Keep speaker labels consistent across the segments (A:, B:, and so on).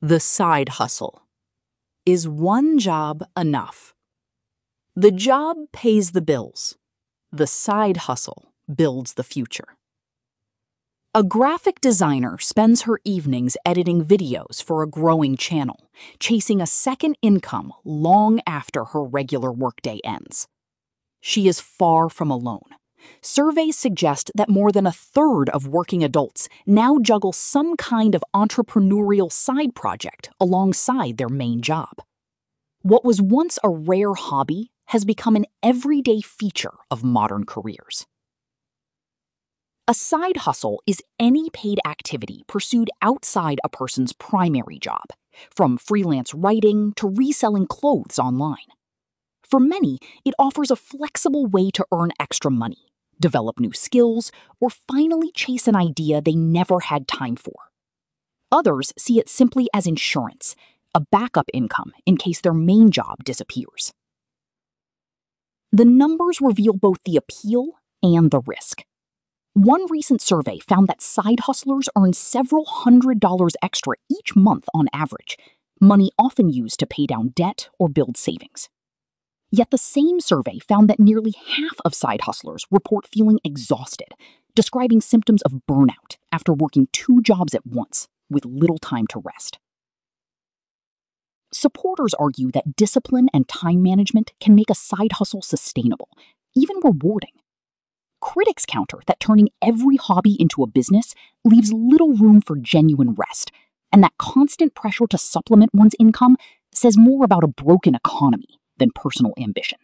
A: The side hustle. Is one job enough? The job pays the bills. The side hustle builds the future. A graphic designer spends her evenings editing videos for a growing channel, chasing a second income long after her regular workday ends. She is far from alone. Surveys suggest that more than a third of working adults now juggle some kind of entrepreneurial side project alongside their main job. What was once a rare hobby has become an everyday feature of modern careers. A side hustle is any paid activity pursued outside a person's primary job, from freelance writing to reselling clothes online. For many, it offers a flexible way to earn extra money, develop new skills, or finally chase an idea they never had time for. Others see it simply as insurance, a backup income in case their main job disappears. The numbers reveal both the appeal and the risk. One recent survey found that side hustlers earn several $100s extra each month on average, money often used to pay down debt or build savings. Yet the same survey found that nearly half of side hustlers report feeling exhausted, describing symptoms of burnout after working 2 jobs at once with little time to rest. Supporters argue that discipline and time management can make a side hustle sustainable, even rewarding. Critics counter that turning every hobby into a business leaves little room for genuine rest, and that constant pressure to supplement one's income says more about a broken economy than personal ambition.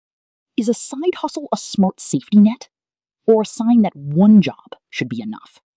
A: Is a side hustle a smart safety net, or a sign that one job should be enough?